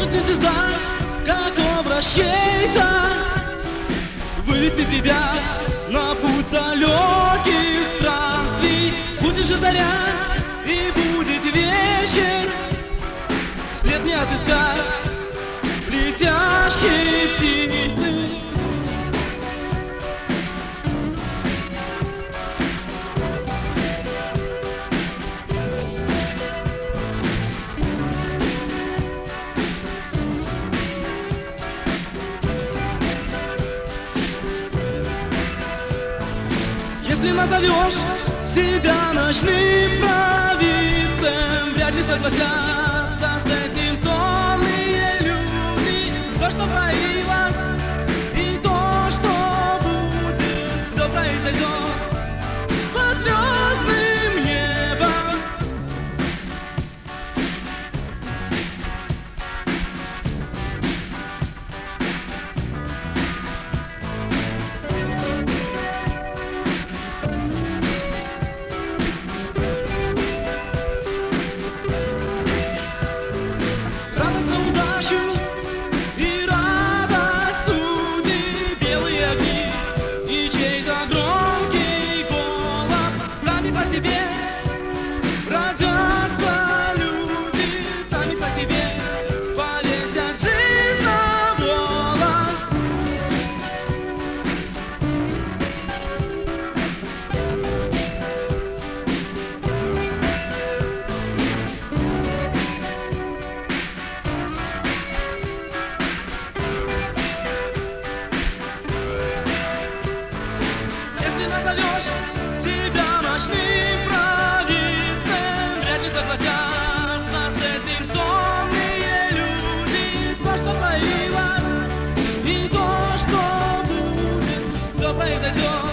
ты звезда, как образ чей-то, вывести тебя на путь далеких странствий. Будет же заря и будет вечер, след не отыскать летящей птицы. Если назовешь себя ночным провидцем, вряд ли согласятся с этим сонные люди. То, что появилось, и то, что будет, все произойдет под звездным небом. И радость судьбы, белые огни и чей-то громкий голос. Сами по себе родятся люди, сами по себе повесят жизнь на волос. Если назовешь себя ночным провидцем, вряд ли согласятся с этим сонные люди. То, что появилось, и то, что будет, все произойдет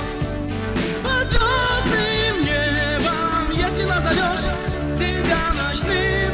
под звездным небом. Если назовешь себя ночным